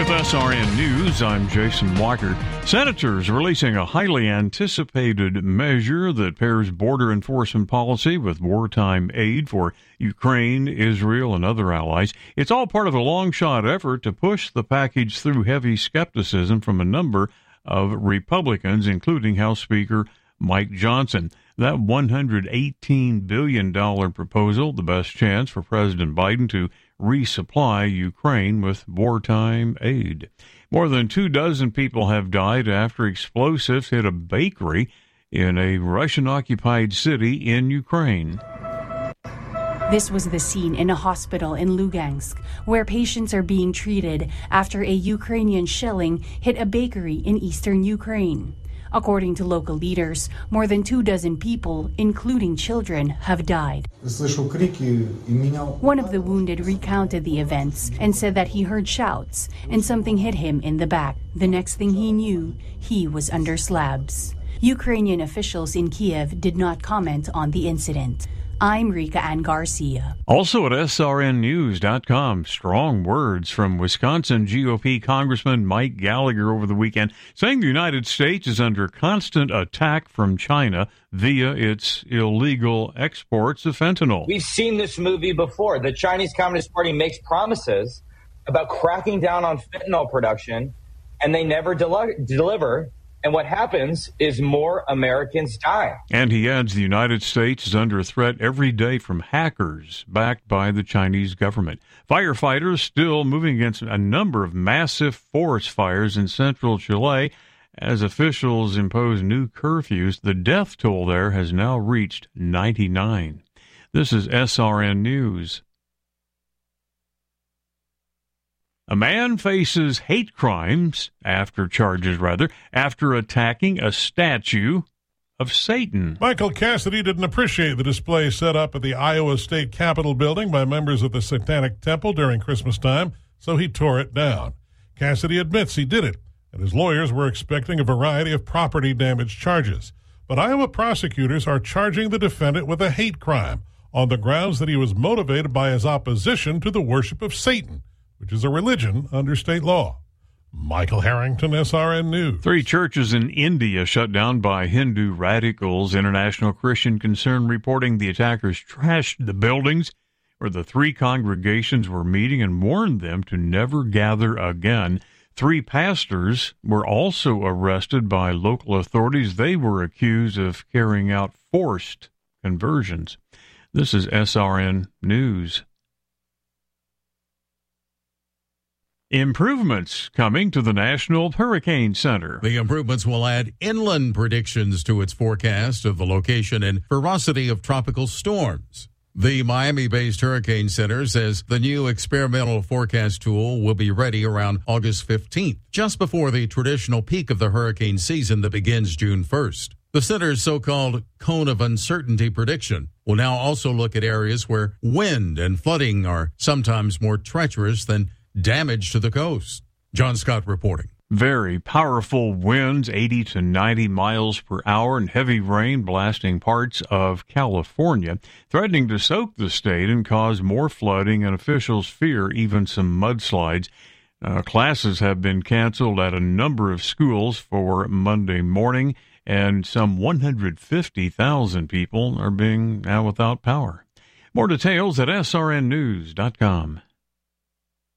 With SRN News, I'm Jason Walker. Senators releasing a highly anticipated measure that pairs border enforcement policy with wartime aid for Ukraine, Israel, and other allies. It's all part of a long-shot effort to push the package through heavy skepticism from a number of Republicans, including House Speaker Mike Johnson. That $118 billion proposal, the best chance for President Biden to resupply Ukraine with wartime aid. More than 24 people have died after explosives hit a bakery in a Russian-occupied city in Ukraine. This was the scene in a hospital in Lugansk, where patients are being treated after a Ukrainian shelling hit a bakery in eastern Ukraine. According to local leaders, more than 24 people, including children, have died. One of the wounded recounted the events and said that he heard shouts and something hit him in the back. The next thing he knew, he was under slabs. Ukrainian officials in Kiev did not comment on the incident. I'm Rika Ann Garcia. Also at srnnews.com, strong words from Wisconsin GOP Congressman Mike Gallagher over the weekend, saying the United States is under constant attack from China via its illegal exports of fentanyl. We've seen this movie before. The Chinese Communist Party makes promises about cracking down on fentanyl production, and they never deliver. And what happens is more Americans die. And he adds the United States is under threat every day from hackers backed by the Chinese government. Firefighters still moving against a number of massive forest fires in central Chile as officials impose new curfews. The death toll there has now reached 99. This is SRN News. A man faces hate crimes after attacking a statue of Satan. Michael Cassidy didn't appreciate the display set up at the Iowa State Capitol building by members of the Satanic Temple during Christmas time, so he tore it down. Cassidy admits he did it, and his lawyers were expecting a variety of property damage charges. But Iowa prosecutors are charging the defendant with a hate crime on the grounds that he was motivated by his opposition to the worship of Satan, which is a religion under state law. Michael Harrington, SRN News. 3 churches in India shut down by Hindu radicals. International Christian Concern reporting the attackers trashed the buildings where the 3 congregations were meeting and warned them to never gather again. 3 pastors were also arrested by local authorities. They were accused of carrying out forced conversions. This is SRN News. Improvements coming to the National Hurricane Center. The improvements will add inland predictions to its forecast of the location and ferocity of tropical storms. The Miami-based Hurricane Center says the new experimental forecast tool will be ready around August 15th, just before the traditional peak of the hurricane season that begins June 1st. The center's so-called cone of uncertainty prediction will now also look at areas where wind and flooding are sometimes more treacherous than damage to the coast. John Scott reporting. Very powerful winds, 80 to 90 miles per hour, and heavy rain blasting parts of California, threatening to soak the state and cause more flooding, and officials fear even some mudslides. Classes have been canceled at a number of schools for Monday morning, and some 150,000 people are being now without power. More details at srnnews.com.